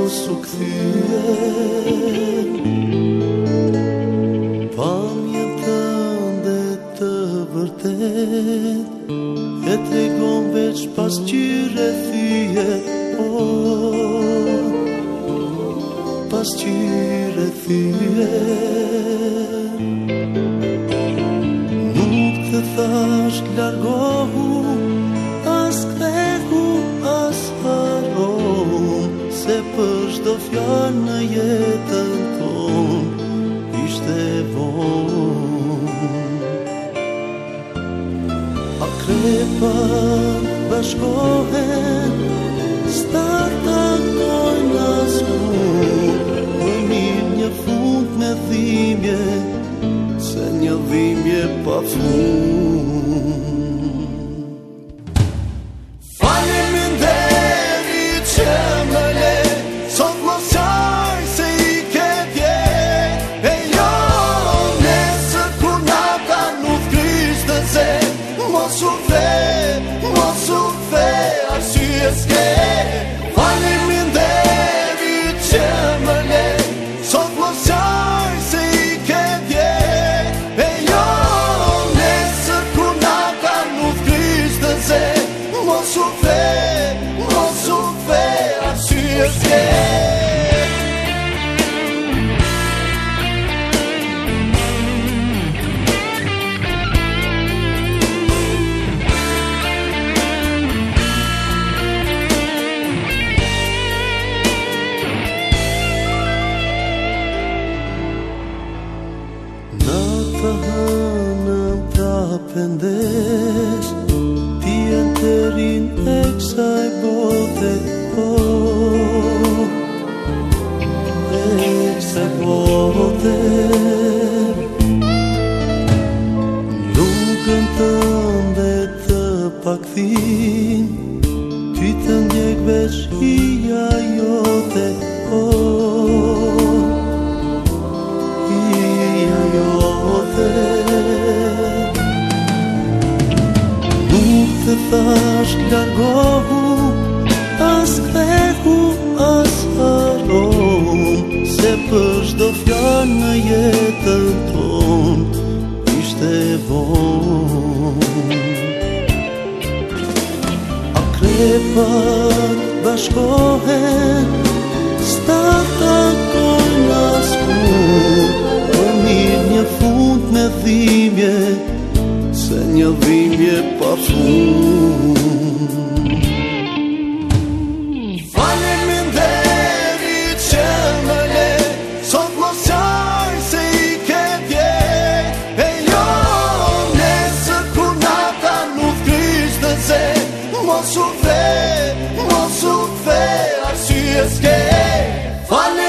mos u kthyen pamjen tënde të vërtet e tregon veç pasqyre thyje, pasqyre thyje. Nuk të thash largohu, as kthehu, as harohu, se për çdo fjalë në jetën tonë ishte vonë. Akrepat bashkohen, startakojnë askull, më mirë një fund me dhimbje, se një dhimbje pa fund. Faleminderit që më le, sot mos qaj se i ke dje, e jo nesër kur nata nuk krysh të ze, mos u the, arsye s'ke. Faleminderit që më le, sot mos qaj se i ke dje, e jo nesër kur nata nuk krysh të ze, mos u the, arsye s'ke. Të hënën prapendes, ti e të rinë e kësaj bote, e kësaj bote. Lukën tënde të pakthin, ty të ndjek veç hija jote, nuk të thash largohu, as kthehu, as harohu, se për çdo fjalë në jetën tonë ishte vonë. Akrepat bashkohen, startakojnë askull, më mirë një fund me dhimbje, se një dhimbje pa fund. Faleminderit që më le, sot mos qaj se i ke dje, e jo nesër kur nata nuk krysh të ze, mos u the, arsye s'ke.